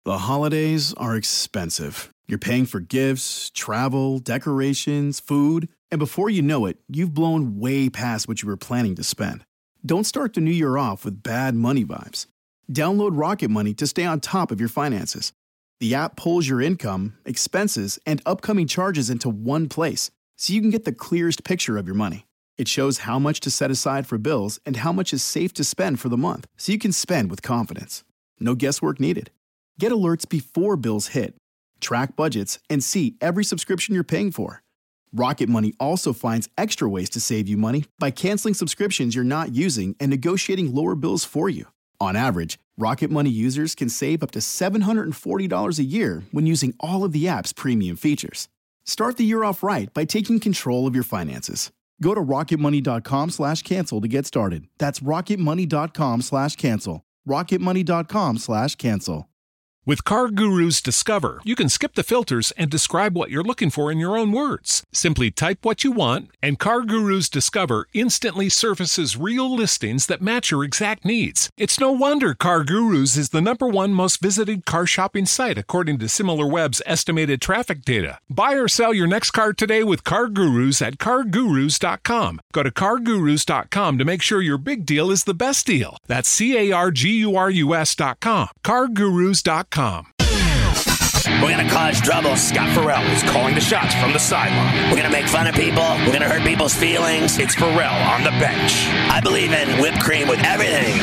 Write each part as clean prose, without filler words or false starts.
The holidays are expensive. You're paying for gifts, travel, decorations, food, and before you know it, you've blown way past what you were planning to spend. Don't start the new year off with bad money vibes. Download Rocket Money to stay on top of your finances. The app pulls your income, expenses, and upcoming charges into one place, so you can get the clearest picture of your money. It shows how much to set aside for bills and how much is safe to spend for the month, so you can spend with confidence. No guesswork needed. Get alerts before bills hit. Track budgets and see every subscription you're paying for. Rocket Money also finds extra ways to save you money by canceling subscriptions you're not using and negotiating lower bills for you. On average, Rocket Money users can save up to $740 a year when using all of the app's premium features. Start the year off right by taking control of your finances. Go to rocketmoney.com/cancel to get started. That's rocketmoney.com/cancel. rocketmoney.com/cancel. With CarGurus Discover, you can skip the filters and describe what you're looking for in your own words. Simply type what you want, and CarGurus Discover instantly surfaces real listings that match your exact needs. It's no wonder CarGurus is the #1 most visited car shopping site according to SimilarWeb's estimated traffic data. Buy or sell your next car today with CarGurus at CarGurus.com. Go to CarGurus.com to make sure your big deal is the best deal. That's CarGurus.com. CarGurus.com. We're going to cause trouble. Scott Farrell is calling the shots from the sideline. We're going to make fun of people. We're going to hurt people's feelings. It's Farrell on the bench. I believe in whipped cream with everything.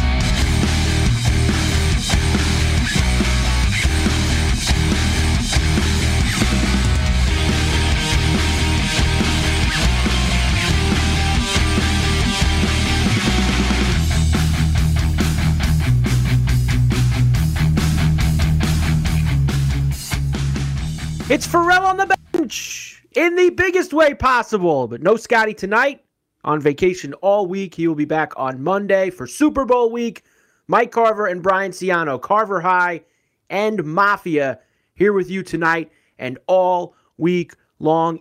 It's Farrell on the bench in the biggest way possible, but no Scotty tonight. On vacation all week. He will be back on Monday for Super Bowl week. Mike Carver and Brian Ciano, Carver High and Mafia, here with you tonight and all week long.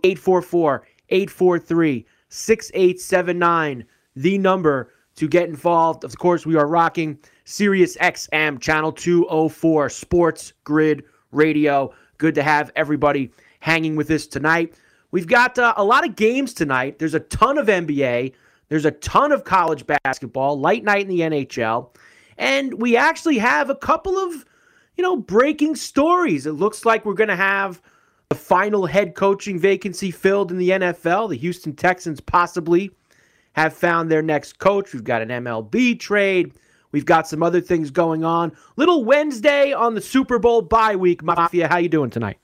844-843-6879, the number to get involved. Of course, we are rocking Sirius XM, Channel 204, Sports Grid Radio. Good to have everybody hanging with us tonight. We've got a lot of games tonight. There's a ton of NBA. There's a ton of college basketball, light night in the NHL. And we actually have a couple of, breaking stories. It looks like we're going to have the final head coaching vacancy filled in the NFL. The Houston Texans possibly have found their next coach. We've got an MLB trade. We've got some other things going on. Little Wednesday on the Super Bowl bye week. Mafia, how you doing tonight?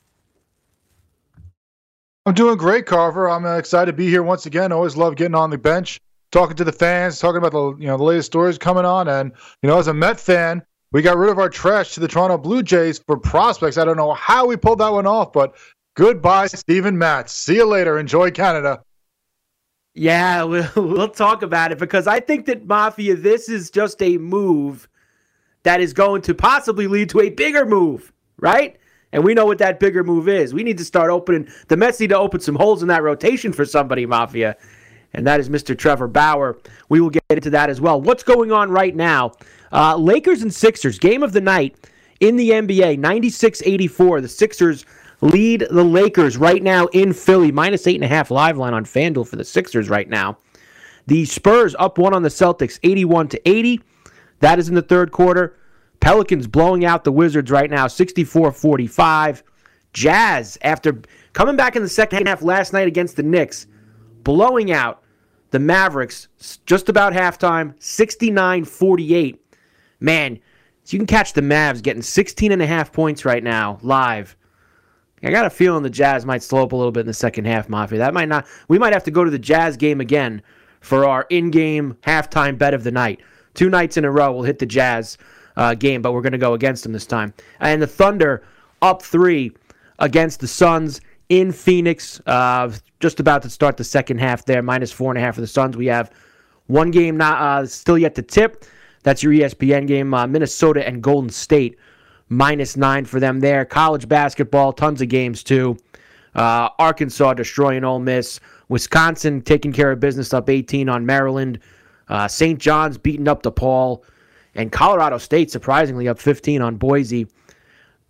I'm doing great, Carver. I'm excited to be here once again. I always love getting on the bench, talking to the fans, talking about the latest stories coming on. And as a Met fan, we got rid of our trash to the Toronto Blue Jays for prospects. I don't know how we pulled that one off, but goodbye, Steven Matz. See you later. Enjoy Canada. Yeah, we'll talk about it because I think that, Mafia, this is just a move that is going to possibly lead to a bigger move, right? And we know what that bigger move is. We need to start the Mets need to open some holes in that rotation for somebody, Mafia, and that is Mr. Trevor Bauer. We will get into that as well. What's going on right now? Lakers and Sixers, game of the night in the NBA, 96-84. The Sixers lead the Lakers right now in Philly, -8.5 live line on FanDuel for the Sixers right now. The Spurs up 1 on the Celtics, 81-80. That is in the third quarter. Pelicans blowing out the Wizards right now, 64-45. Jazz, after coming back in the second half last night against the Knicks, blowing out the Mavericks just about halftime, 69-48. Man, so you can catch the Mavs getting 16.5 points right now, live. I got a feeling the Jazz might slow up a little bit in the second half, Mafia. That might not. We might have to go to the Jazz game again for our in-game halftime bet of the night. 2 nights in a row, we'll hit the Jazz game, but we're going to go against them this time. And the Thunder up 3 against the Suns in Phoenix. Just about to start the second half there, -4.5 for the Suns. We have one game still yet to tip. That's your ESPN game, Minnesota and Golden State. -9 for them there. College basketball, tons of games too. Arkansas destroying Ole Miss. Wisconsin taking care of business, up 18 on Maryland. St. John's beating up DePaul. And Colorado State, surprisingly, up 15 on Boise.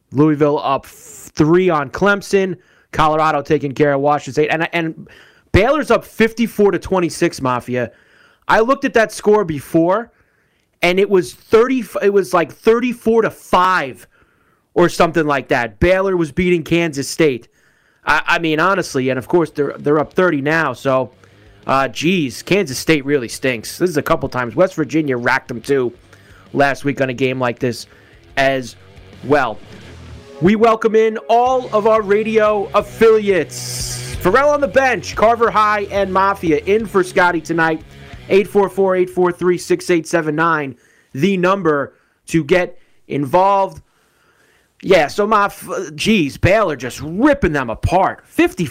Louisville up 3 on Clemson. Colorado taking care of Washington State. And Baylor's up 54-26, Mafia. I looked at that score before, and it was like 34-5 or something like that. Baylor was beating Kansas State. I mean, honestly, and of course they're up 30 now, so Kansas State really stinks. This is a couple times. West Virginia racked them too last week on a game like this as well. We welcome in all of our radio affiliates. Ferrall on the bench, Carver High and Mafia in for Scotty tonight. 844-843-6879, the number to get involved. Yeah, so Baylor just ripping them apart.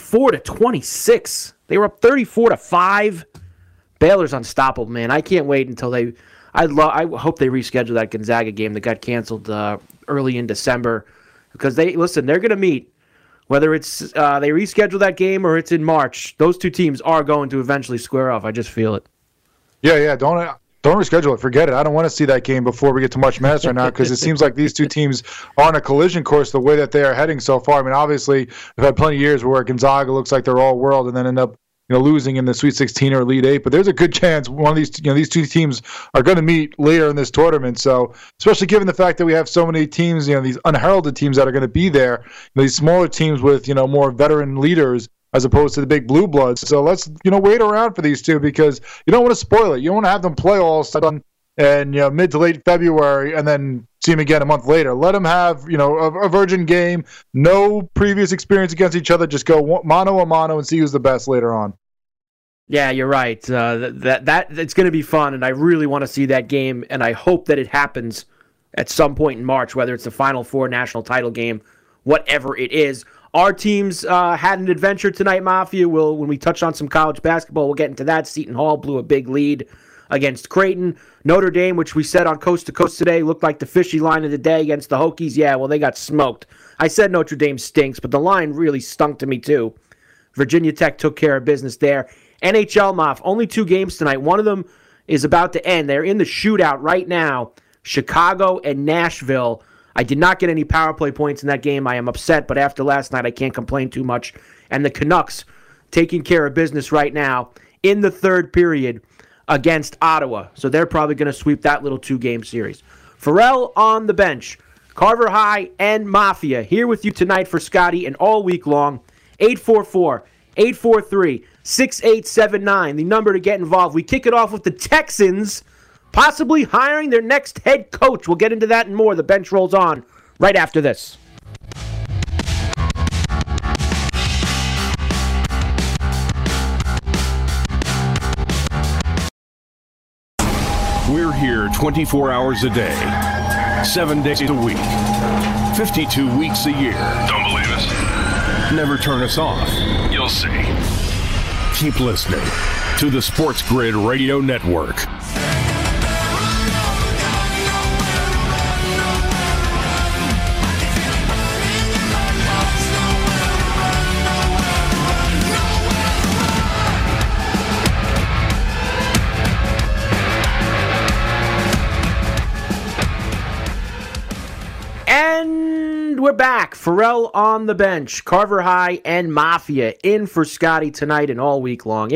54-26. They were up 34-5. Baylor's unstoppable, man. I can't wait until I hope they reschedule that Gonzaga game that got canceled early in December, because they're going to meet. Whether it's they reschedule that game or it's in March, those two teams are going to eventually square off. I just feel it. Yeah. Don't reschedule it. Forget it. I don't want to see that game before we get to March Madness right now, because it seems like these two teams are on a collision course the way that they are heading so far. I mean, obviously, we've had plenty of years where Gonzaga looks like they're all world and then end up losing in the Sweet 16 or Elite 8. But there's a good chance one of these these two teams are going to meet later in this tournament. So, especially given the fact that we have so many teams, these unheralded teams that are going to be there, these smaller teams with more veteran leaders, as opposed to the big blue bloods. So let's, wait around for these two, because you don't want to spoil it. You don't want to have them play all of a sudden in mid to late February and then see them again a month later. Let them have, a virgin game, no previous experience against each other. Just go mano a mano and see who's the best later on. Yeah, you're right. That it's going to be fun, and I really want to see that game, and I hope that it happens at some point in March, whether it's the Final Four national title game, whatever it is. Our teams had an adventure tonight, Mafia. When we touch on some college basketball, we'll get into that. Seton Hall blew a big lead against Creighton. Notre Dame, which we said on Coast to Coast today, looked like the fishy line of the day against the Hokies. Yeah, well, they got smoked. I said Notre Dame stinks, but the line really stunk to me too. Virginia Tech took care of business there. NHL, Maf, only 2 games tonight. One of them is about to end. They're in the shootout right now. Chicago and Nashville. I did not get any power play points in that game. I am upset, but after last night, I can't complain too much. And the Canucks taking care of business right now in the third period against Ottawa. So they're probably going to sweep that little 2-game series. Ferrall on the bench. Carver High and Mafia here with you tonight for Scotty and all week long. 844-843-6879, the number to get involved. We kick it off with the Texans possibly hiring their next head coach. We'll get into that and more. The bench rolls on right after this. We're here 24 hours a day, 7 days a week, 52 weeks a year. Don't believe us? Never turn us off. You'll see. Keep listening to the Sports Grid Radio Network. And we're back. Ferrall on the bench. Carver High and Mafia in for Scotty tonight and all week long.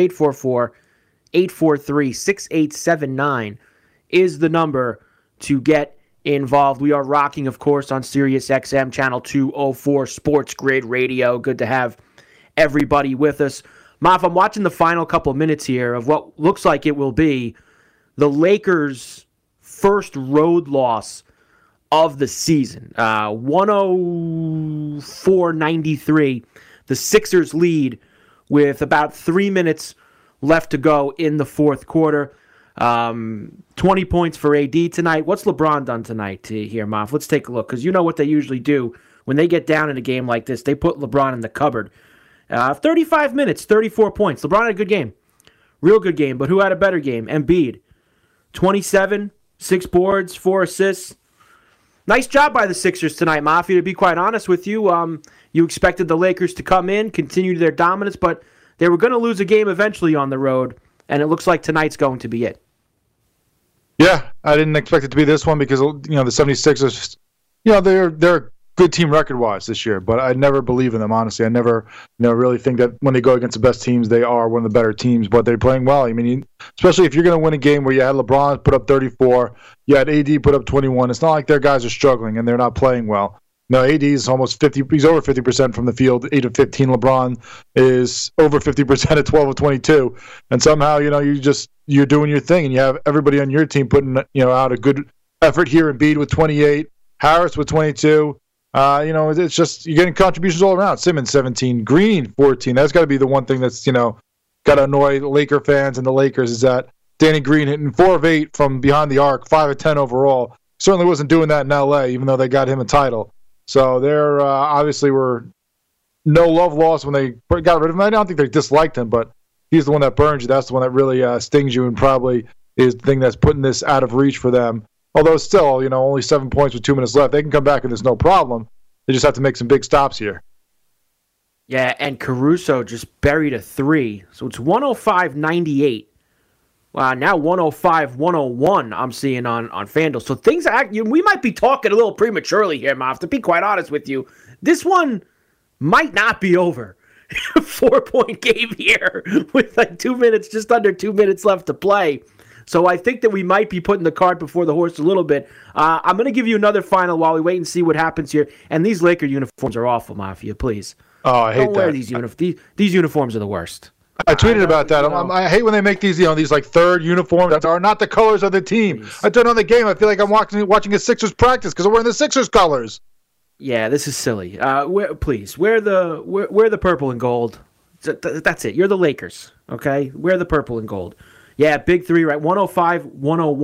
844-843-6879 is the number to get involved. We are rocking, of course, on Sirius XM Channel 204 Sports Grid Radio. Good to have everybody with us. Maf, I'm watching the final couple minutes here of what looks like it will be the Lakers' first road loss of the season. 104-93. The Sixers lead with about 3 minutes left to go in the fourth quarter. 20 points for AD tonight. What's LeBron done tonight here, Maf? Let's take a look, because you know what they usually do. When they get down in a game like this, they put LeBron in the cupboard. 35 minutes, 34 points. LeBron had a good game. Real good game, but who had a better game? Embiid. 27, 6 boards, 4 assists. Nice job by the Sixers tonight, Mafia, to be quite honest with you. You expected the Lakers to come in, continue their dominance, but they were going to lose a game eventually on the road, and it looks like tonight's going to be it. Yeah, I didn't expect it to be this one because, the 76ers, they're good team record-wise this year, but I never believe in them, honestly. I never really think that when they go against the best teams, they are one of the better teams, but they're playing well. I mean, especially if you're going to win a game where you had LeBron put up 34, you had AD put up 21, it's not like their guys are struggling and they're not playing well. No, AD is almost 50. He's over 50% from the field, 8 of 15. LeBron is over 50% at 12 of 22. And somehow, you're doing your thing, and you have everybody on your team putting, out a good effort here. Embiid with 28, Harris with 22. It's just you're getting contributions all around. Simmons 17, Green 14. That's got to be the one thing that's got to annoy the Laker fans and the Lakers is that Danny Green hitting 4 of 8 from behind the arc, 5 of 10 overall. Certainly wasn't doing that in LA, even though they got him a title. So there obviously were no love lost when they got rid of him. I don't think they disliked him, but he's the one that burns you. That's the one that really stings you and probably is the thing that's putting this out of reach for them. Although still, only 7 points with 2 minutes left. They can come back and there's no problem. They just have to make some big stops here. Yeah, and Caruso just buried a 3. So it's 105-98. Now 105-101 I'm seeing on FanDuel. So things we might be talking a little prematurely here, Moff, to be quite honest with you. This one might not be over. 4-point game here with just under 2 minutes left to play. So I think that we might be putting the cart before the horse a little bit. I'm going to give you another final while we wait and see what happens here. And these Laker uniforms are awful, Mafia, please. Oh, I hate that. Don't wear these uniforms. These uniforms are the worst. I tweeted about that. I hate when they make these, these third uniforms that are not the colors of the team. Please. I turn on the game, I feel like I'm watching a Sixers practice because I'm wearing the Sixers colors. Yeah, this is silly. Please wear the purple and gold. That's it. You're the Lakers, okay? Wear the purple and gold. Yeah, big 3, right? 105-101,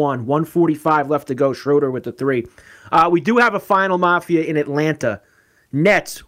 145 left to go. Schroeder with the 3. We do have a final, Mafia, in Atlanta. Nets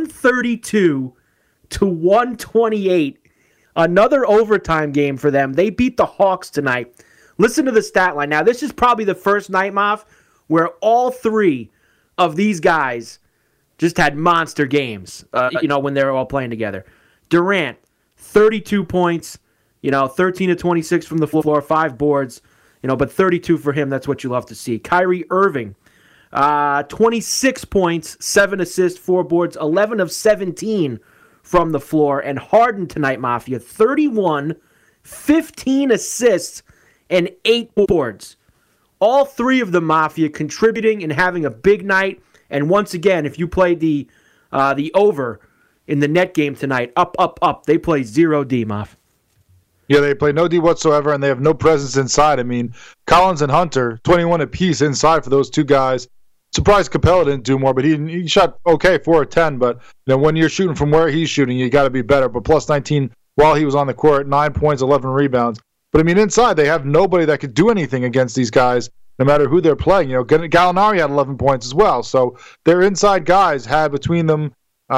132-128. Another overtime game for them. They beat the Hawks tonight. Listen to the stat line. Now, this is probably the first night, Moff, where all 3 of these guys just had monster games, when they were all playing together. Durant, 32 points, 13 of 26 from the floor, 5 boards, but 32 for him, that's what you love to see. Kyrie Irving, 26 points, 7 assists, 4 boards, 11 of 17 from the floor. And Harden tonight, Mafia, 31, 15 assists, and 8 boards. All 3 of the Mafia contributing and having a big night. And once again, if you played the over in the net game tonight, up, they play 0D, Maf. Yeah, they play no D whatsoever, and they have no presence inside. I mean, Collins and Hunter, 21 apiece inside for those 2 guys. Surprised Capella didn't do more, but he shot okay, 4 of 10. But when you're shooting from where he's shooting, you got to be better. But plus 19 while he was on the court, 9 points, 11 rebounds. But I mean, inside they have nobody that could do anything against these guys, no matter who they're playing. Gallinari had 11 points as well. So their inside guys had between them,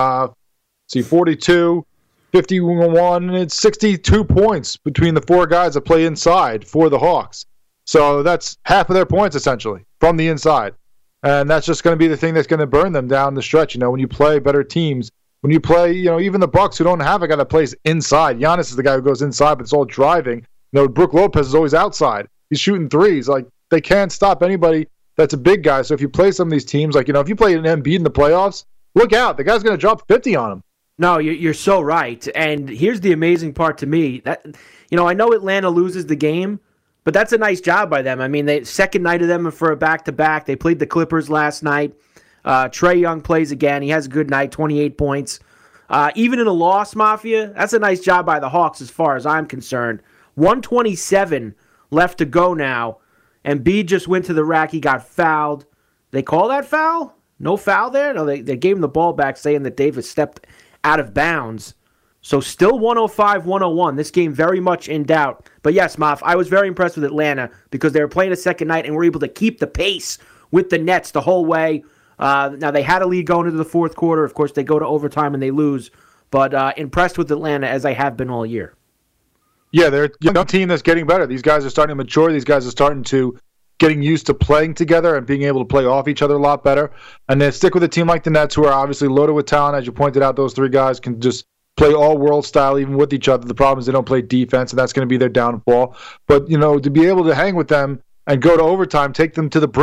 42, 51, and it's 62 points between the 4 guys that play inside for the Hawks. So that's half of their points essentially from the inside. And that's just going to be the thing that's going to burn them down the stretch. When you play better teams, when you play, even the Bucks who don't have a guy that plays inside. Giannis is the guy who goes inside, but it's all driving. Brook Lopez is always outside. He's shooting threes. They can't stop anybody that's a big guy. So if you play some of these teams, if you play an Embiid in the playoffs, look out. The guy's going to drop 50 on him. No, you're so right. And here's the amazing part to me. That I know Atlanta loses the game, but that's a nice job by them. I mean, second night of them for a back-to-back. They played the Clippers last night. Trae Young plays again. He has a good night, 28 points. Even in a loss, Mafia, that's a nice job by the Hawks as far as I'm concerned. 127 left to go now. Embiid just went to the rack. He got fouled. They call that foul? No foul there? No, they gave him the ball back saying that Davis stepped out of bounds. So still 105-101. This game very much in doubt. But yes, Maf, I was very impressed with Atlanta because they were playing a second night and were able to keep the pace with the Nets the whole way. Now, they had a lead going into the fourth quarter. Of course, they go to overtime and they lose. But impressed with Atlanta as I have been all year. Yeah, they're a young team that's getting better. These guys are starting to mature. These guys are starting to getting used to playing together and being able to play off each other a lot better. And they stick with a team like the Nets, who are obviously loaded with talent. As you pointed out, those 3 guys can just play all-world style even with each other. The problem is they don't play defense, and that's going to be their downfall. But, to be able to hang with them and go to overtime, take them to the brink,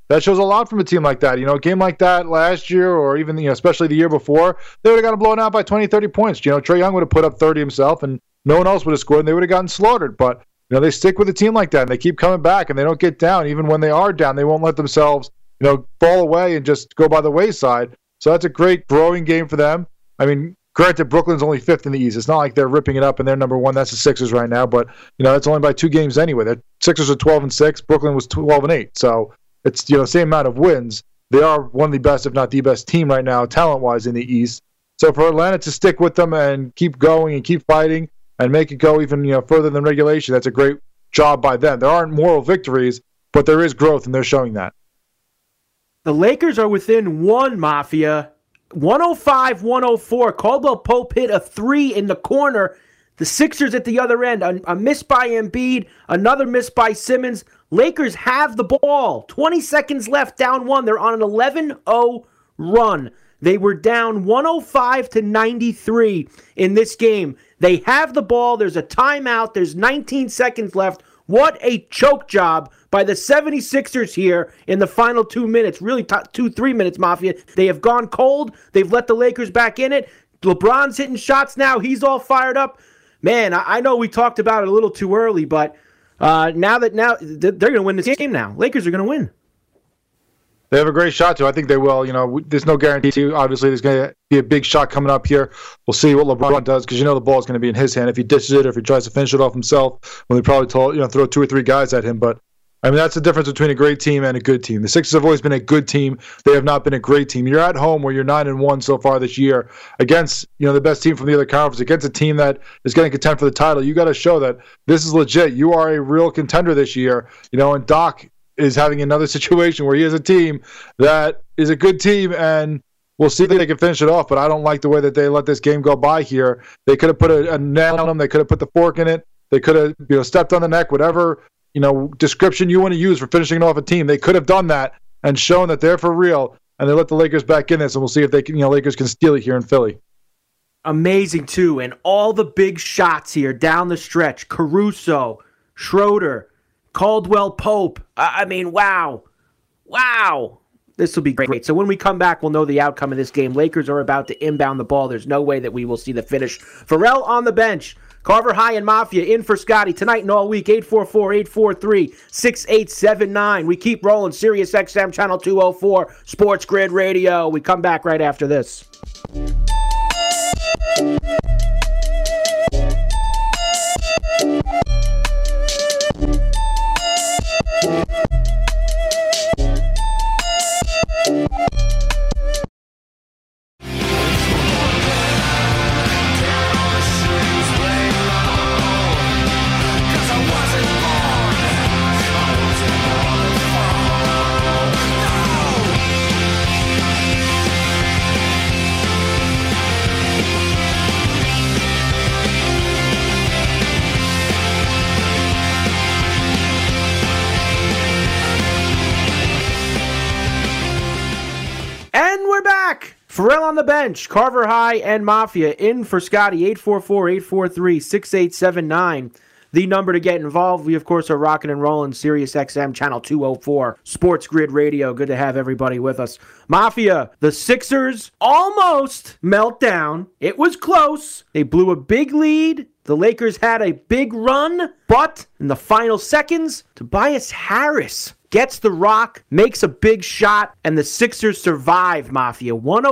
That shows a lot from a team like that. A game like that last year, or even, especially the year before, they would have gotten blown out by 20, 30 points. Trae Young would have put up 30 himself, and no one else would have scored, and they would have gotten slaughtered. But, they stick with a team like that, and they keep coming back, and they don't get down. Even when they are down, they won't let themselves, fall away and just go by the wayside. So that's a great growing game for them. I mean, granted, Brooklyn's only 5th in the East. It's not like they're ripping it up and they're number 1. That's the Sixers right now. But, it's only by 2 games anyway. The Sixers are 12-6. Brooklyn was 12-8. So it's, same amount of wins. They are one of the best, if not the best team right now, talent-wise in the East. So for Atlanta to stick with them and keep going and keep fighting and make it go even, further than regulation, that's a great job by them. There aren't moral victories, but there is growth, and they're showing that. The Lakers are within 1, Mafia. 105-104. Caldwell Pope hit a 3 in the corner. The Sixers at the other end. A miss by Embiid. Another miss by Simmons. Lakers have the ball. 20 seconds left, down 1. They're on an 11-0 run. They were down 105-93 in this game. They have the ball. There's a timeout. There's 19 seconds left. What a choke job by the 76ers here in the final 2 minutes. Really, 3 minutes, Mafia. They have gone cold. They've let the Lakers back in it. LeBron's hitting shots now. He's all fired up. Man, I know we talked about it a little too early, but now they're going to win this game now. Lakers are going to win. They have a great shot, too. I think they will. There's no guarantee. Obviously, there's going to be a big shot coming up here. We'll see what LeBron does because the ball is going to be in his hand. If he dishes it or if he tries to finish it off himself, well, they probably throw 2 or 3 guys at him. But, I mean, that's the difference between a great team and a good team. The Sixers have always been a good team. They have not been a great team. You're at home where you're 9-1 so far this year against, the best team from the other conference, against a team that is going to contend for the title. You got to show that this is legit. You are a real contender this year. And Doc is having another situation where he has a team that is a good team, and we'll see if they can finish it off. But I don't like the way that they let this game go by here. They could have put a nail on them. They could have put the fork in it. They could have stepped on the neck, whatever description you want to use for finishing off a team. They could have done that and shown that they're for real, and they let the Lakers back in this, and we'll see if they can, Lakers can steal it here in Philly. Amazing, too, and all the big shots here down the stretch. Caruso, Schroeder, Caldwell Pope. I mean, wow. This will be great. So when we come back, we'll know the outcome of this game. Lakers are about to inbound the ball. There's no way that we will see the finish. Pharrell on the bench. Carver High and Mafia in for Scotty tonight and all week. 844-843-6879. We keep rolling. Sirius XM Channel 204, Sports Grid Radio. We come back right after this. Pharrell on the bench, Carver High and Mafia in for Scotty, 844-843-6879. The number to get involved. We, of course, are rocking and rolling Sirius XM Channel 204, Sports Grid Radio. Good to have everybody with us. Mafia, the Sixers almost meltdown. It was close. They blew a big lead. The Lakers had a big run, but in the final seconds, Tobias Harris gets the rock, makes a big shot, and the Sixers survive, Mafia.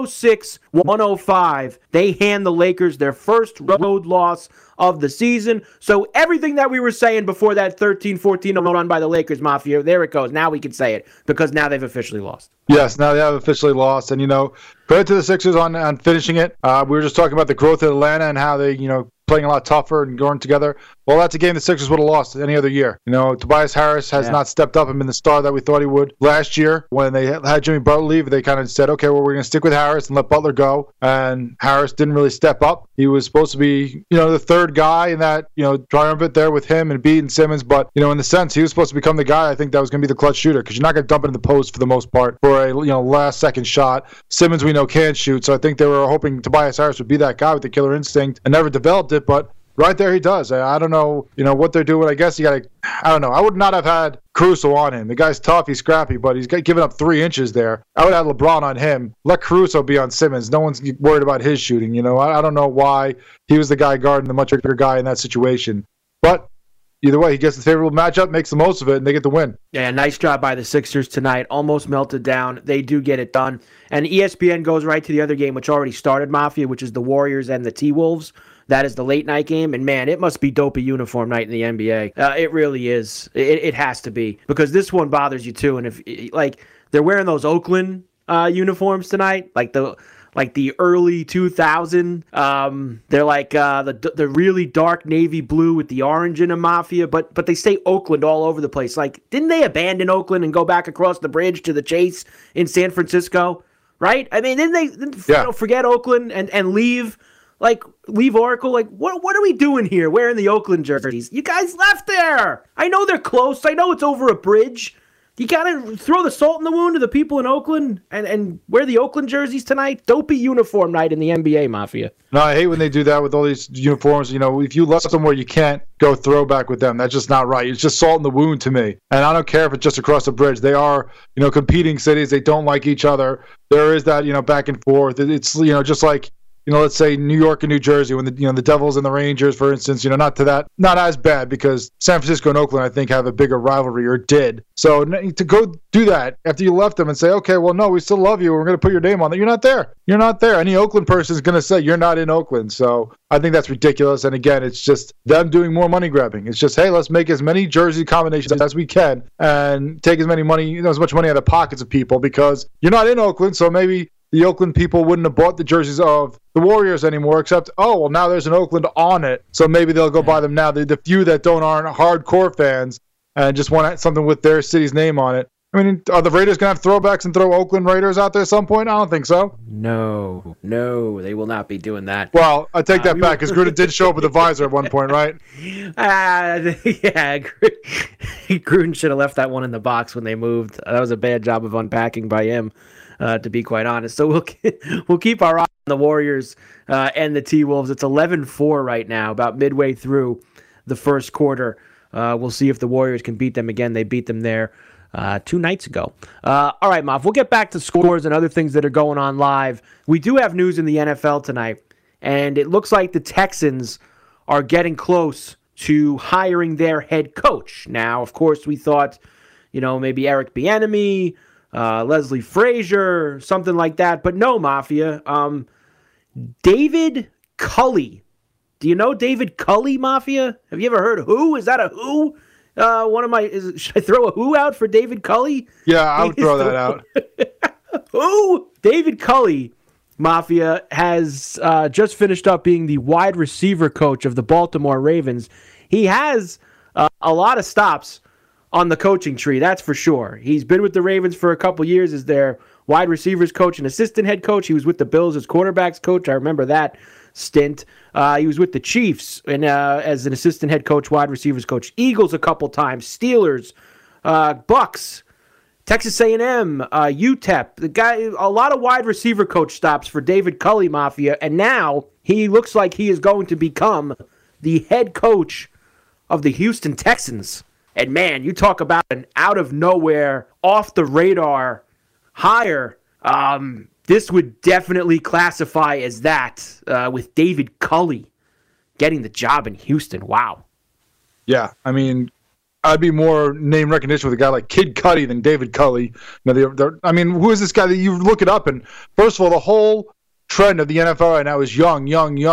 106-105. They hand the Lakers their first road loss of the season. So everything that we were saying before that 13-14 run by the Lakers, Mafia, there it goes. Now we can say it because now they've officially lost. Yes, now they have officially lost. And, credit to the Sixers on finishing it. We were just talking about the growth of Atlanta and how they, playing a lot tougher and going together. Well, that's a game the Sixers would have lost any other year. Tobias Harris has not stepped up and been the star that we thought he would last year. When they had Jimmy Butler leave, they kind of said, okay, well, we're going to stick with Harris and let Butler go. And Harris didn't really step up. He was supposed to be, the third guy in that, triumvirate there with him and Embiid and Simmons. But, in the sense, he was supposed to become the guy, I think, that was going to be the clutch shooter because you're not going to dump it in the post for the most part for a, last-second shot. Simmons, we know, can shoot. So I think they were hoping Tobias Harris would be that guy with the killer instinct and never developed it. But right there he does. I don't know, what they're doing. I guess I don't know. I would not have had Caruso on him. The guy's tough, he's scrappy, but he's giving up 3 inches there. I would have LeBron on him. Let Caruso be on Simmons. No one's worried about his shooting. I don't know why he was the guy guarding the much bigger guy in that situation. But either way, he gets the favorable matchup, makes the most of it, and they get the win. Yeah, nice job by the Sixers tonight. Almost melted down. They do get it done. And ESPN goes right to the other game, which already started, Mafia, which is the Warriors and the T-Wolves. That is the late night game, and man, it must be dopey uniform night in the NBA. It really is. It has to be, because this one bothers you too. And if they're wearing those Oakland uniforms tonight, like the early 2000. They're like the really dark navy blue with the orange in a, Mafia, but they say Oakland all over the place. Like, didn't they abandon Oakland and go back across the bridge to the Chase in San Francisco? Right? I mean, didn't they forget Oakland and leave? Leave Oracle? What are we doing here wearing the Oakland jerseys? You guys left there. I know they're close. I know it's over a bridge. You got to throw the salt in the wound to the people in Oakland and wear the Oakland jerseys tonight. Dopey uniform night in the NBA, Mafia. No, I hate when they do that with all these uniforms. If you left somewhere, you can't go throwback with them. That's just not right. It's just salt in the wound to me. And I don't care if it's just across the bridge. They are, competing cities. They don't like each other. There is that, back and forth. It's, just like, let's say New York and New Jersey, when the Devils and the Rangers, for instance, not as bad, because San Francisco and Oakland, I think, have a bigger rivalry, or did. So to go do that after you left them and say, okay, well, no, we still love you, we're going to put your name on it. You're not there. You're not there. Any Oakland person is going to say you're not in Oakland. So I think that's ridiculous. And again, it's just them doing more money grabbing. It's just, hey, let's make as many jersey combinations as we can and take as much money out of the pockets of people, because you're not in Oakland, so maybe the Oakland people wouldn't have bought the jerseys of the Warriors anymore, except, now there's an Oakland on it, so maybe they'll go buy them now. The few that aren't hardcore fans and just want something with their city's name on it. I mean, are the Raiders going to have throwbacks and throw Oakland Raiders out there at some point? I don't think so. No, they will not be doing that. Well, I take that back, because Gruden did show up with a visor at one point, right? Yeah, Gruden should have left that one in the box when they moved. That was a bad job of unpacking by him, to be quite honest. So we'll keep our eye on the Warriors and the T-Wolves. It's 11-4 right now, about midway through the first quarter. We'll see if the Warriors can beat them again. They beat them there 2 nights ago. All right, Moff, we'll get back to scores and other things that are going on live. We do have news in the NFL tonight, and it looks like the Texans are getting close to hiring their head coach. Now, of course, we thought, maybe Eric Bieniemy, Leslie Frazier, something like that. But no, Mafia. David Culley. Do you know David Culley, Mafia? Have you ever heard of who? Is that a who? Should I throw a who out for David Culley? Yeah, I would throw that out. Who? David Culley, Mafia, has just finished up being the wide receiver coach of the Baltimore Ravens. He has a lot of stops on the coaching tree, that's for sure. He's been with the Ravens for a couple years as their wide receivers coach and assistant head coach. He was with the Bills as quarterbacks coach. I remember that stint. He was with the Chiefs and as an assistant head coach, wide receivers coach. Eagles a couple times. Steelers, Bucks, Texas A&M, UTEP. The guy, a lot of wide receiver coach stops for David Culley, Mafia, and now he looks like he is going to become the head coach of the Houston Texans. And man, you talk about an out of nowhere, off the radar hire. This would definitely classify as that with David Culley getting the job in Houston. Wow. Yeah, I mean, I'd be more name recognition with a guy like Kid Cudi than David Culley. Who is this guy that you look it up? And first of all, the whole trend of the NFL right now is young,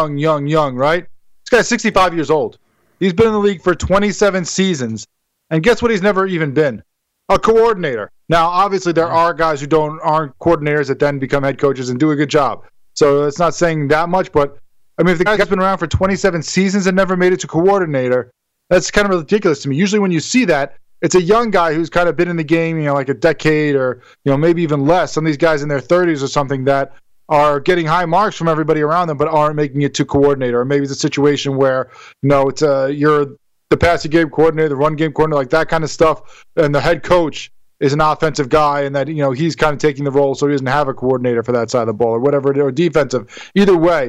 right? This guy's 65 years old. He's been in the league for 27 seasons. And guess what he's never even been? A coordinator. Now, obviously, there are guys who aren't coordinators that then become head coaches and do a good job. So it's not saying that much, but if the guy's been around for 27 seasons and never made it to coordinator, that's kind of ridiculous to me. Usually when you see that, it's a young guy who's kind of been in the game, like a decade or, maybe even less. Some of these guys in their 30s or something that are getting high marks from everybody around them but aren't making it to coordinator. Or maybe it's a situation where, it's you're the passing game coordinator, the run game coordinator, like that kind of stuff, and the head coach is an offensive guy, and that he's kind of taking the role, so he doesn't have a coordinator for that side of the ball or whatever, or defensive. Either way,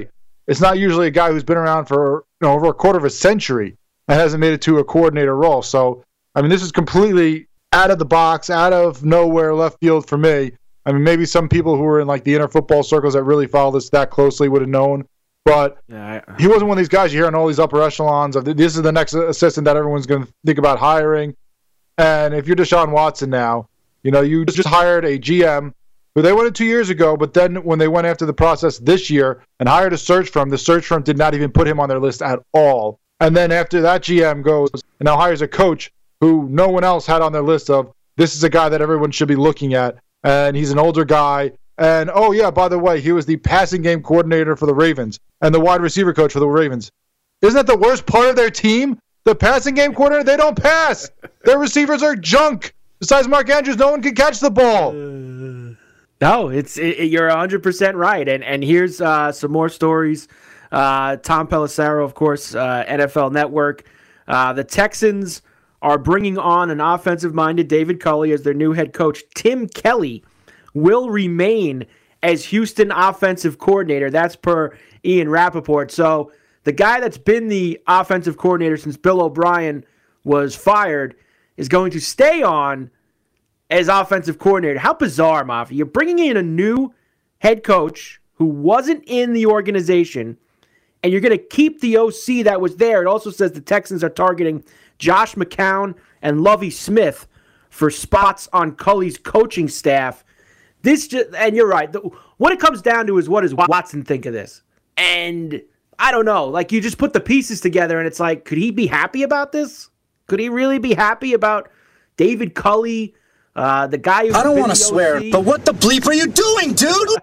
it's not usually a guy who's been around for over a quarter of a century and hasn't made it to a coordinator role. So, I mean, this is completely out of the box, out of nowhere, left field for me. I mean, maybe some people who were in like the inner football circles that really follow this that closely would have known. But he wasn't one of these guys you hear on all these upper echelons of this is the next assistant that everyone's going to think about hiring. And if you're Deshaun Watson now, you just hired a GM who they went in 2 years ago, but then when they went after the process this year and hired a search firm, the search firm did not even put him on their list at all. And then after that GM goes and now hires a coach who no one else had on their list of, this is a guy that everyone should be looking at, and he's an older guy. And, oh, yeah, by the way, he was the passing game coordinator for the Ravens and the wide receiver coach for the Ravens. Isn't that the worst part of their team? The passing game coordinator, they don't pass. Their receivers are junk. Besides Mark Andrews, no one can catch the ball. No, you're 100% right. And here's some more stories. Tom Pelissero, of course, NFL Network. The Texans are bringing on an offensive-minded David Culley as their new head coach. Tim Kelly will remain as Houston offensive coordinator. That's per Ian Rappaport. So the guy that's been the offensive coordinator since Bill O'Brien was fired is going to stay on as offensive coordinator. How bizarre, Mafia. You're bringing in a new head coach who wasn't in the organization, and you're going to keep the OC that was there. It also says the Texans are targeting Josh McCown and Lovie Smith for spots on Culley's coaching staff. And you're right. What it comes down to is, what does Watson think of this? And I don't know. Like, you just put the pieces together, and it's like, could he be happy about this? Could he really be happy about David Culley, the guy who... I don't want to swear, but what the bleep are you doing, dude?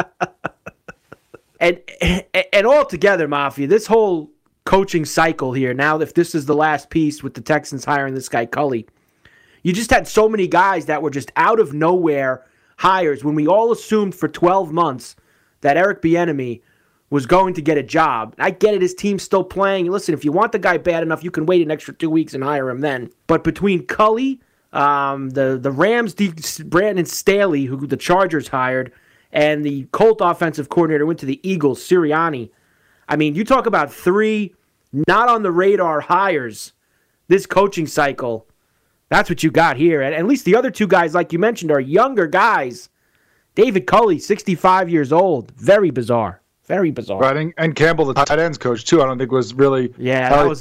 And all together, Mafia, this whole coaching cycle here, now if this is the last piece with the Texans hiring this guy Culley, you just had so many guys that were just out of nowhere hires when we all assumed for 12 months that Eric Bieniemy was going to get a job. I get it, his team's still playing. Listen, if you want the guy bad enough, you can wait an extra 2 weeks and hire him then. But between Culley, the Rams, Brandon Staley, who the Chargers hired, and the Colt offensive coordinator went to the Eagles, Sirianni. I mean, you talk about three not-on-the-radar hires this coaching cycle. That's what you got here. And at least the other two guys, like you mentioned, are younger guys. David Culley, 65 years old. Very bizarre. Very bizarre. Right, and Campbell, the tight ends coach, too, I don't think was really that was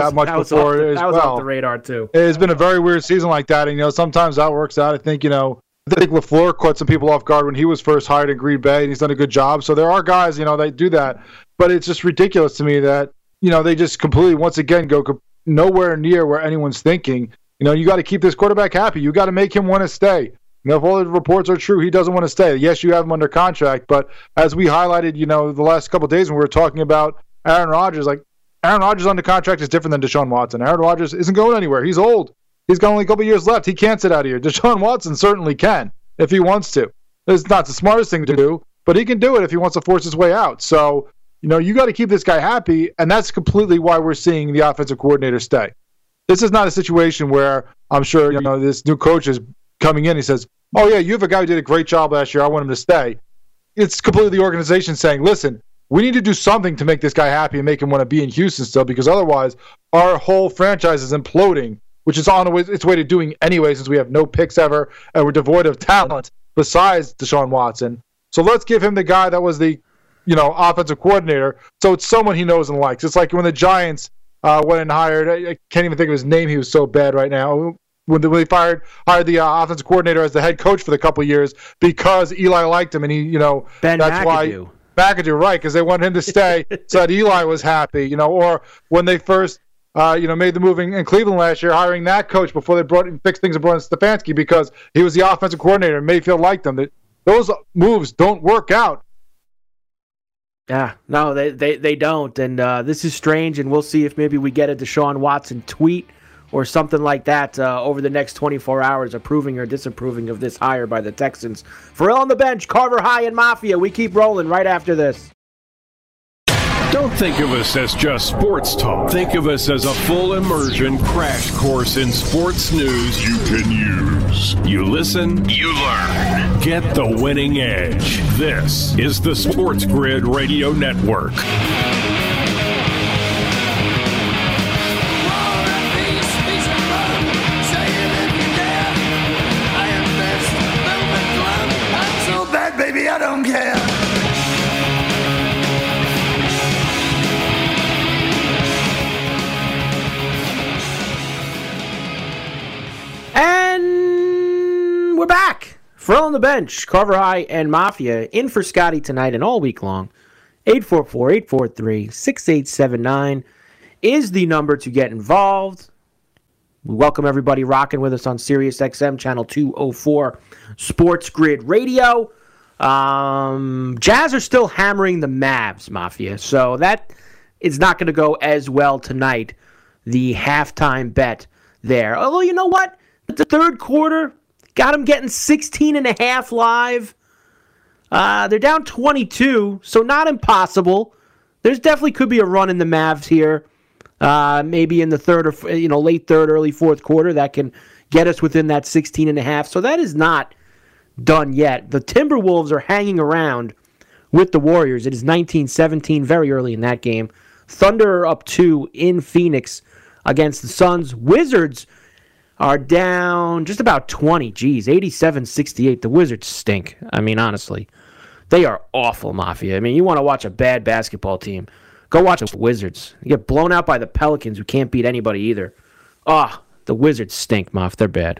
off the radar, too. It's been a very weird season like that, and, sometimes that works out. I think LaFleur caught some people off guard when he was first hired in Green Bay, and he's done a good job. So there are guys, that do that. But it's just ridiculous to me that, they just completely, once again, go nowhere near where anyone's thinking. You got to keep this quarterback happy. You got to make him want to stay. If all the reports are true, he doesn't want to stay. Yes, you have him under contract, but as we highlighted, the last couple of days when we were talking about Aaron Rodgers, Aaron Rodgers under contract is different than Deshaun Watson. Aaron Rodgers isn't going anywhere. He's old. He's got only a couple of years left. He can't sit out here. Deshaun Watson certainly can if he wants to. It's not the smartest thing to do, but he can do it if he wants to force his way out. So, you got to keep this guy happy, and that's completely why we're seeing the offensive coordinator stay. This is not a situation where I'm sure, this new coach is coming in. He says, oh, yeah, you have a guy who did a great job last year. I want him to stay. It's completely the organization saying, listen, we need to do something to make this guy happy and make him want to be in Houston still, because otherwise our whole franchise is imploding, which is on its way to doing anyway since we have no picks ever and we're devoid of talent besides Deshaun Watson. So let's give him the guy that was the offensive coordinator, so it's someone he knows and likes. It's like when the Giants went and hired, I can't even think of his name, he was so bad right now, when they hired the offensive coordinator as the head coach for the couple of years because Eli liked him, and he, Ben that's McAdoo. Why McAdoo, right? Because they wanted him to stay, so that Eli was happy, or when they first, made the move in Cleveland last year, hiring that coach before they fixed things and brought in Stefanski because he was the offensive coordinator and Mayfield liked him. Those moves don't work out. Yeah, no, they don't, and this is strange, and we'll see if maybe we get a Deshaun Watson tweet or something like that over the next 24 hours, approving or disapproving of this hire by the Texans. Pharrell on the bench, Carver High and Mafia. We keep rolling right after this. Don't think of us as just sports talk. Think of us as a full immersion crash course in sports news you can use. Warriors. You listen, you learn. Get the winning edge. This is the Sports Grid Radio Network. Baby, I don't care. And we're back. Ferrall on the bench, Carver High and Mafia in for Scotty tonight and all week long. 844-843-6879 is the number to get involved. We welcome everybody rocking with us on Sirius XM Channel 204 Sports Grid Radio. Jazz are still hammering the Mavs, Mafia, so that is not going to go as well tonight, the halftime bet there. Although, you know what? The third quarter got them getting 16.5 live. They're down 22, so not impossible. There's definitely could be a run in the Mavs here. Maybe in the third or late third, early fourth quarter that can get us within that 16.5. So that is not done yet. The Timberwolves are hanging around with the Warriors. It is 19-17, very early in that game. Thunder are up 2 in Phoenix against the Suns. Wizards are down just about 20. Geez, 87-68. The Wizards stink. I mean, honestly, they are awful, Mafia. I mean, you want to watch a bad basketball team, go watch the Wizards. You get blown out by the Pelicans, who can't beat anybody either. The Wizards stink, Maf. They're bad.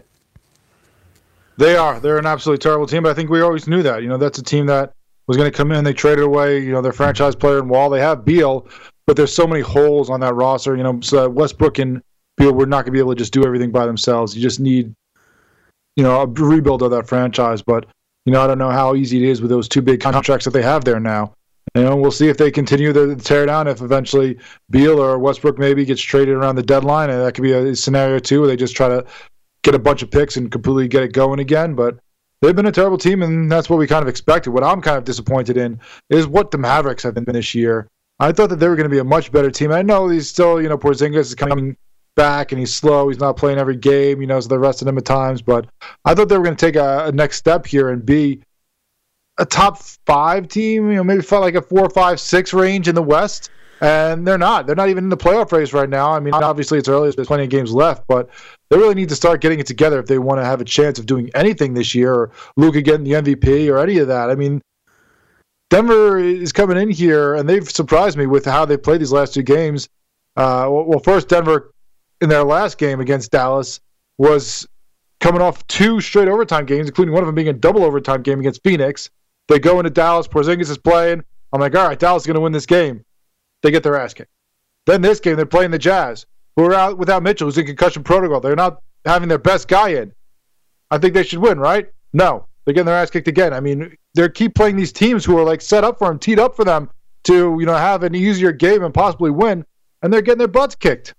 They are. They're an absolutely terrible team, but I think we always knew that. That's a team that was going to come in. They traded away, their franchise player in Wall. They have Beal, but there's so many holes on that roster. So Westbrook and Beal were not going to be able to just do everything by themselves. You just need, a rebuild of that franchise. But, I don't know how easy it is with those 2 big contracts that they have there now. We'll see if they continue the tear down, if eventually Beal or Westbrook maybe gets traded around the deadline. And that could be a scenario, too, where they just try to get a bunch of picks and completely get it going again. But they've been a terrible team, and that's what we kind of expected. What I'm kind of disappointed in is what the Mavericks have been this year. I thought that they were going to be a much better team. I know he's still, Porzingis is coming back, and he's slow. He's not playing every game, so they're resting him at times. But I thought they were going to take a next step here and be a top 5 team, maybe felt like a 4, 5, 6 range in the West. And they're not. They're not even in the playoff race right now. I mean, obviously it's early. There's plenty of games left, but they really need to start getting it together if they want to have a chance of doing anything this year, or Luka getting the MVP or any of that. I mean, Denver is coming in here, and they've surprised me with how they played these last 2 games. Well, first, Denver in their last game against Dallas was coming off 2 straight overtime games, including one of them being a double overtime game against Phoenix. They go into Dallas. Porzingis is playing. I'm like, all right, Dallas is going to win this game. They get their ass kicked. Then this game, they're playing the Jazz, who are out without Mitchell, who's in concussion protocol. They're not having their best guy in. I think they should win, right? No. They're getting their ass kicked again. I mean, they keep playing these teams who are like set up for them, teed up for them to, have an easier game and possibly win, and they're getting their butts kicked.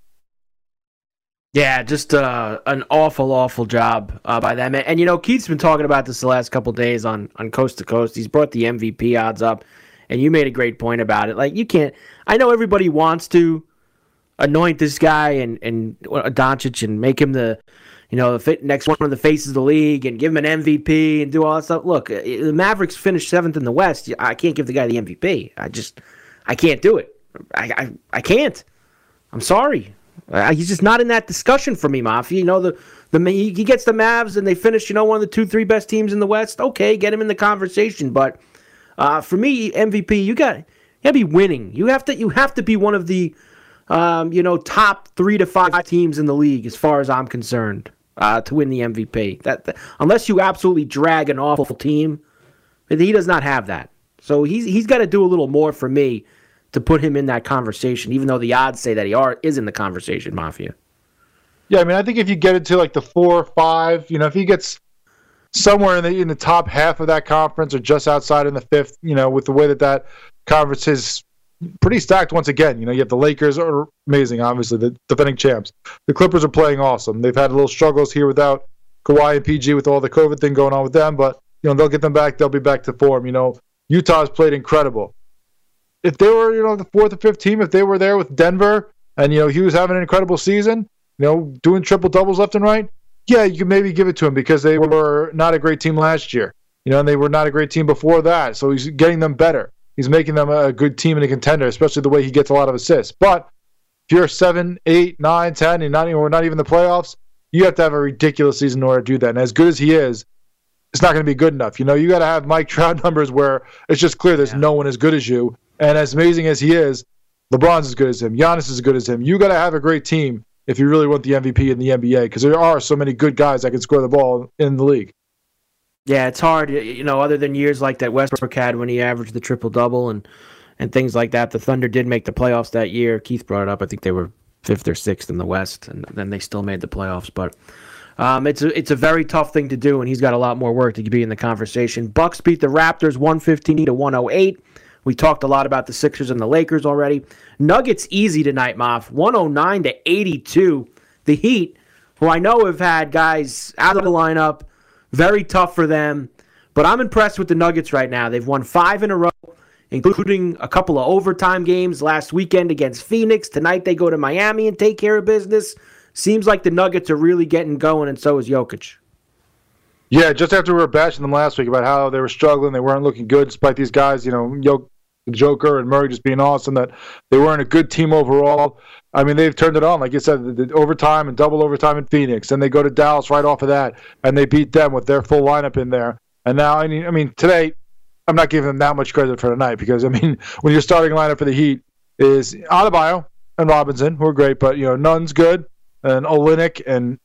Yeah, just an awful, awful job by them. And, Keith's been talking about this the last couple of days on Coast to Coast. He's brought the MVP odds up, and you made a great point about it. Like, you can't – I know everybody wants to anoint this guy and Doncic and make him the next one of the faces of the league and give him an MVP and do all that stuff. Look, the Mavericks finished 7th in the West. I can't give the guy the MVP. I can't do it. I can't. I'm sorry. He's just not in that discussion for me, Mafia. He gets the Mavs and they finish, one of the 2-3 best teams in the West. Okay, get him in the conversation. But for me, MVP, you got to be winning. You have to be one of the top 3 to 5 teams in the league, as far as I'm concerned, to win the MVP. That unless you absolutely drag an awful team, he does not have that. So he's got to do a little more for me to put him in that conversation, even though the odds say that he is in the conversation, Mafia. Yeah, I mean, I think if you get into like the 4 or 5, if he gets somewhere in the top half of that conference or just outside in the 5th, with the way that conference is pretty stacked once again. You have the Lakers are amazing, obviously, the defending champs. The Clippers are playing awesome. They've had a little struggles here without Kawhi and PG with all the COVID thing going on with them, but they'll get them back. They'll be back to form. Utah's played incredible. If they were, the 4th or 5th team, if they were there with Denver and, he was having an incredible season, doing triple doubles left and right, yeah, you can maybe give it to him because they were not a great team last year. And they were not a great team before that. So he's getting them better. He's making them a good team and a contender, especially the way he gets a lot of assists. But if you're 7, 8, 9, 10, and we're not even in the playoffs, you have to have a ridiculous season in order to do that. And as good as he is, it's not going to be good enough. You got to have Mike Trout numbers where it's just clear there's no one as good as you. And as amazing as he is, LeBron's as good as him. Giannis is as good as him. You got to have a great team if you really want the MVP in the NBA, because there are so many good guys that can score the ball in the league. Yeah, it's hard, other than years like that Westbrook had when he averaged the triple-double and things like that. The Thunder did make the playoffs that year. Keith brought it up. I think they were 5th or 6th in the West, and then they still made the playoffs. But it's a very tough thing to do, and he's got a lot more work to be in the conversation. Bucks beat the Raptors 115-108. We talked a lot about the Sixers and the Lakers already. Nuggets easy tonight, Moff. 109-82. The Heat, who I know have had guys out of the lineup, very tough for them. But I'm impressed with the Nuggets right now. They've won 5 in a row, including a couple of overtime games last weekend against Phoenix. Tonight they go to Miami and take care of business. Seems like the Nuggets are really getting going, and so is Jokic. Yeah, just after we were bashing them last week about how they were struggling, they weren't looking good despite these guys, the Joker and Murray just being awesome, that they weren't a good team overall. I mean, they've turned it on. Like you said, the overtime and double overtime in Phoenix. Then they go to Dallas right off of that, and they beat them with their full lineup in there. And now, I mean, today, I'm not giving them that much credit for tonight because, when your starting lineup for the Heat is Adebayo and Robinson, who are great, but, Nunn's good, and Olynyk and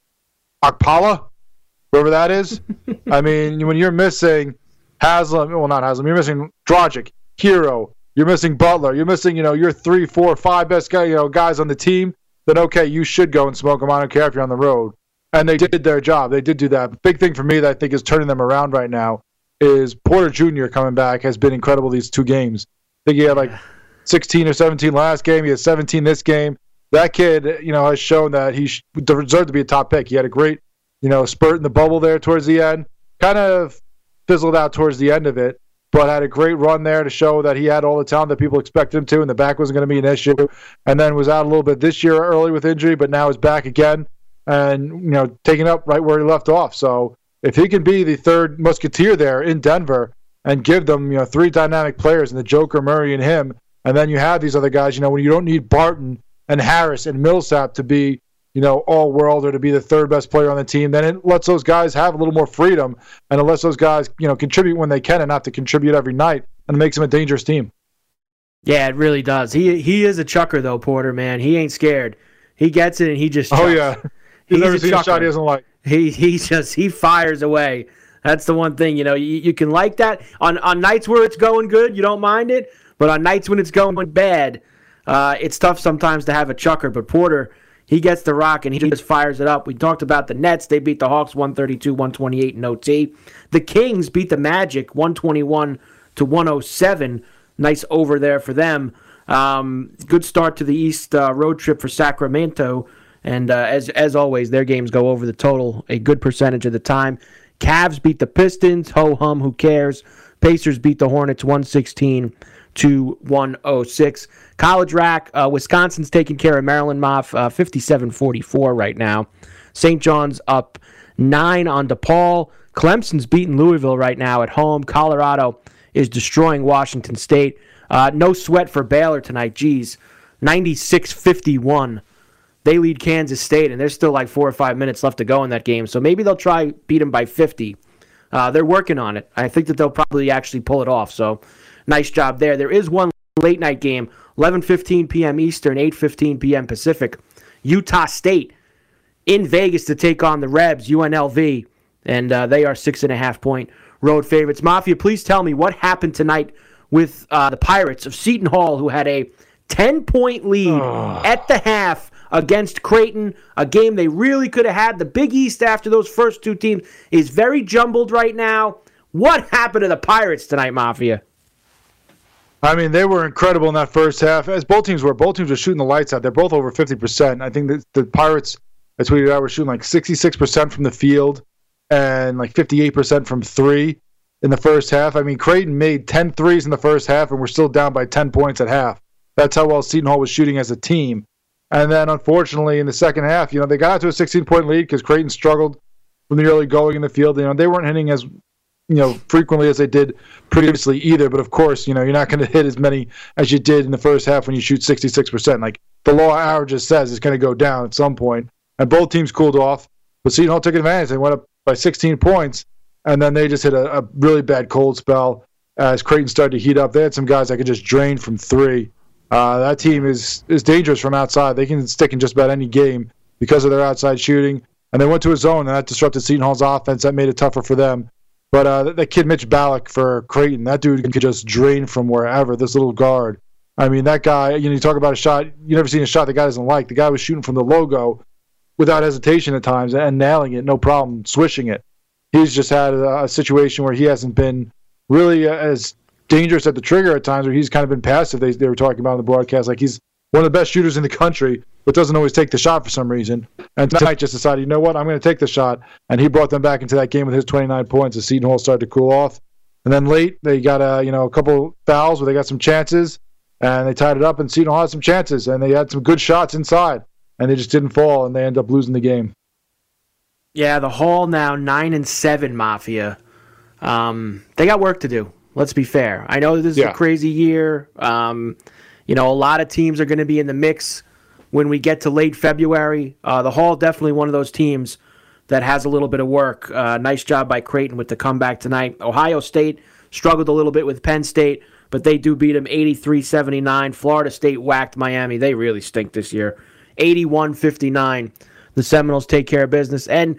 Okpala, whoever that is. When you're missing Haslam, you're missing Dragic, Hero, you're missing Butler, you're missing, your 3, 4, 5 best guys on the team, then okay, you should go and smoke them. I don't care if you're on the road. And they did their job. They did do that. The big thing for me that I think is turning them around right now is Porter Jr. coming back has been incredible these 2 games. I think he had 16 or 17 last game. He had 17 this game. That kid, has shown that he deserved to be a top pick. He had a great, spurt in the bubble there towards the end. Kind of fizzled out towards the end of it, but had a great run there to show that he had all the talent that people expected him to, and the back wasn't going to be an issue. And then was out a little bit this year early with injury, but now is back again and, taking up right where he left off. So if he can be the third musketeer there in Denver and give them, 3 dynamic players in the Joker, Murray, and him, and then you have these other guys, when you don't need Barton and Harris and Millsap to be, all-world or to be the third best player on the team, then it lets those guys have a little more freedom, and it lets those guys, contribute when they can and not to contribute every night, and it makes them a dangerous team. Yeah, it really does. He is a chucker, though, Porter, man. He ain't scared. He gets it, and he just chucks. Oh, yeah. He's never seen a shot he doesn't like. He fires away. That's the one thing, you can like that. On nights where it's going good, you don't mind it, but on nights when it's going bad, it's tough sometimes to have a chucker, but Porter, he gets the rock and he just fires it up. We talked about the Nets. They beat the Hawks 132-128 in OT. The Kings beat the Magic 121-107. Nice over there for them. Good start to the East road trip for Sacramento. And as always, their games go over the total a good percentage of the time. Cavs beat the Pistons. Ho-hum, who cares? Pacers beat the Hornets 116-106. College rack, Wisconsin's taking care of Maryland, Moff, 57-44 right now. St. John's up 9 on DePaul. Clemson's beating Louisville right now at home. Colorado is destroying Washington State. No sweat for Baylor tonight. Geez, 96-51. They lead Kansas State, and there's still like 4 or 5 minutes left to go in that game. So maybe they'll try beat them by 50. They're working on it. I think that they'll probably actually pull it off. So nice job there. There is one late night game, 11:15 p.m. Eastern, 8:15 p.m. Pacific. Utah State in Vegas to take on the Rebs, UNLV, and they are 6.5-point road favorites. Mafia, please tell me what happened tonight with the Pirates of Seton Hall, who had a 10-point lead at the half against Creighton, a game they really could have had. The Big East after those first 2 teams is very jumbled right now. What happened to the Pirates tonight, Mafia? They were incredible in that first half, as both teams were. Both teams were shooting the lights out. They're both over 50%. I think that the Pirates, I tweeted out, were shooting like 66% from the field and like 58% from 3 in the first half. Creighton made 10 threes in the first half, and we're still down by 10 points at half. That's how well Seton Hall was shooting as a team. And then, unfortunately, in the second half, they got out to a 16-point lead because Creighton struggled from the early going in the field. They weren't hitting as frequently as they did previously either. But of course, you're not going to hit as many as you did in the first half when you shoot 66%. Like the law averages says, it's going to go down at some point. And both teams cooled off, but Seton Hall took advantage. They went up by 16 points, and then they just hit a really bad cold spell as Creighton started to heat up. They had some guys that could just drain from three. That team is dangerous from outside. They can stick in just about any game because of their outside shooting. And they went to a zone, and that disrupted Seton Hall's offense. That made it tougher for them. But that kid Mitch Ballack for Creighton, that dude could just drain from wherever, this little guard. I mean, that guy, you talk about a shot, you never seen a shot the guy doesn't like. The guy was shooting from the logo without hesitation at times and nailing it, no problem, swishing it. He's just had a situation where he hasn't been really as dangerous at the trigger at times, where he's kind of been passive. They were talking about on the broadcast, like he's one of the best shooters in the country, but doesn't always take the shot for some reason. And tonight just decided, you know what, I'm going to take the shot. And he brought them back into that game with his 29 points as Seton Hall started to cool off. And then late, they got a couple fouls where they got some chances, and they tied it up, and Seton Hall had some chances, and they had some good shots inside, and they just didn't fall, and they ended up losing the game. Yeah, the Hall now 9-7, Mafia. They got work to do. Let's be fair. I know this is a crazy year. A lot of teams are going to be in the mix when we get to late February. The Hall definitely one of those teams that has a little bit of work. Nice job by Creighton with the comeback tonight. Ohio State struggled a little bit with Penn State, but they do beat them 83-79. Florida State whacked Miami. They really stink this year. 81-59. The Seminoles take care of business. And,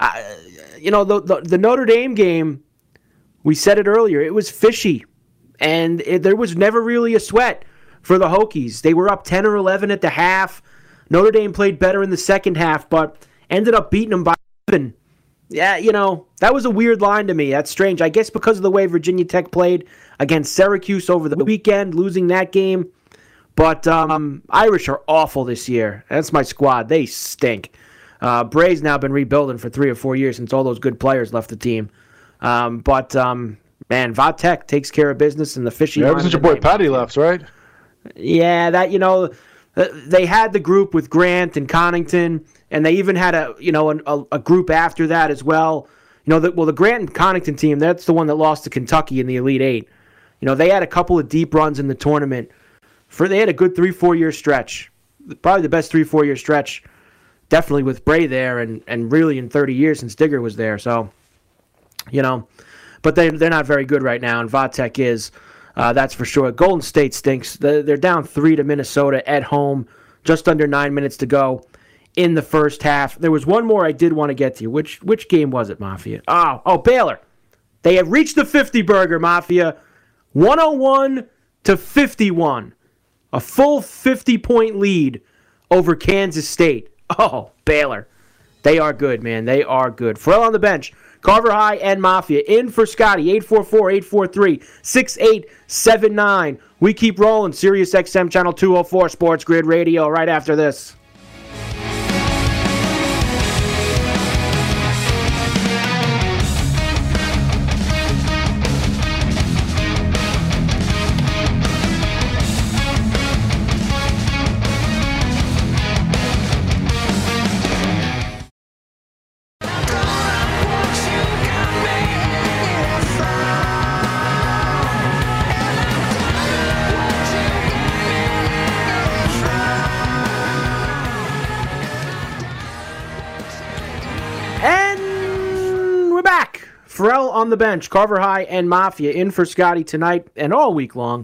the Notre Dame game, we said it earlier, it was fishy. And there was never really a sweat for the Hokies. They were up 10 or 11 at the half. Notre Dame played better in the second half, but ended up beating them by 7. Yeah, that was a weird line to me. That's strange. I guess because of the way Virginia Tech played against Syracuse over the weekend, losing that game. But Irish are awful this year. That's my squad. They stink. Bray's now been rebuilding for 3 or 4 years since all those good players left the team. Man, Vatek takes care of business in the fishy. Ever since your boy Patty left, right? Yeah, they had the group with Grant and Connington, and they even had a group after that as well. The Grant and Connington team, that's the one that lost to Kentucky in the Elite Eight. They had a couple of deep runs in the tournament. They had a good 3-4 year stretch, probably the best 3-4 year stretch, definitely with Bray there, and really in 30 years since Digger was there. So, but they're not very good right now, and Vatek is. That's for sure. Golden State stinks. They're down 3 to Minnesota at home, just under 9 minutes to go in the first half. There was one more I did want to get to. Which game was it, Mafia? Oh, Baylor. They have reached the 50-burger, Mafia. 101-51. A full 50-point lead over Kansas State. Oh, Baylor. They are good, man. They are good. Pharrell on the bench. Carver High and Mafia. In for Scotty. 844-843-6879. We keep rolling. Sirius XM Channel 204 Sports Grid Radio right after this. Pharrell on the bench, Carver High and Mafia in for Scotty tonight and all week long.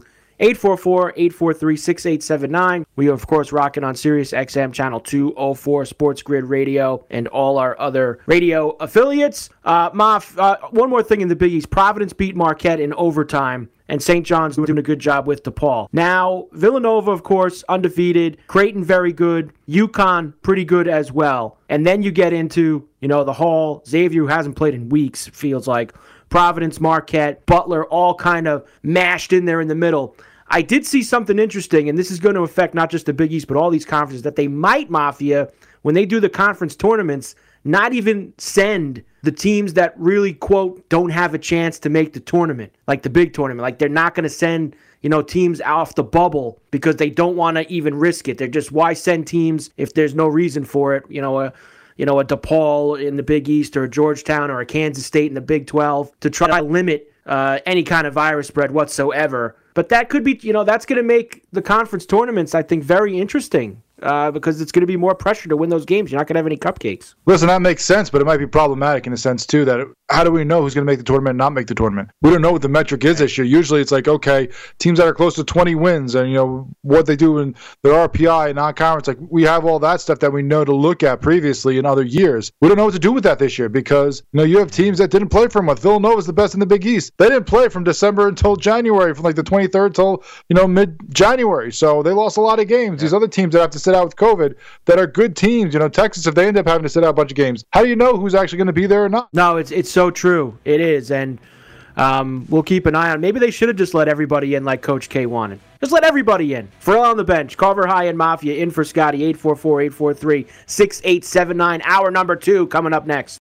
844-843-6879. We are, of course, rocking on Sirius XM Channel 204 Sports Grid Radio and all our other radio affiliates. One more thing in the Big East. Providence beat Marquette in overtime, and St. John's doing a good job with DePaul. Now, Villanova, of course, undefeated. Creighton, very good. UConn, pretty good as well. And then you get into, the Hall. Xavier, who hasn't played in weeks, it feels like. Providence, Marquette, Butler, all kind of mashed in there in the middle. I did see something interesting, and this is going to affect not just the Big East, but all these conferences, that they might, Mafia, when they do the conference tournaments, not even send the teams that really, quote, don't have a chance to make the tournament, like the big tournament. Like they're not going to send, teams off the bubble because they don't want to even risk it. They're just, why send teams if there's no reason for it? A DePaul in the Big East or a Georgetown or a Kansas State in the Big 12 to try to limit any kind of virus spread whatsoever. But that could be, that's going to make the conference tournaments, I think, very interesting. Because it's going to be more pressure to win those games. You're not going to have any cupcakes. Listen, that makes sense, but it might be problematic in a sense, too, that how do we know who's going to make the tournament and not make the tournament? We don't know what the metric is this year. Usually it's like, okay, teams that are close to 20 wins and, what they do in their RPI and non-conference, like we have all that stuff that we know to look at previously in other years. We don't know what to do with that this year because, you have teams that didn't play for a month. Villanova's the best in the Big East. They didn't play from December until January, from like the 23rd till, mid-January. So they lost a lot of games. These other teams that have to sit out with COVID that are good teams, Texas, if they end up having to sit out a bunch of games, how do you know who's actually going to be there or not? No, it's so true. It is. And we'll keep an eye on. Maybe they should have just let everybody in like Coach K wanted. Just let everybody in. Ferrall on the bench. Carver High and Mafia in for Scotty. 844-843-6879. Hour number 2 coming up next.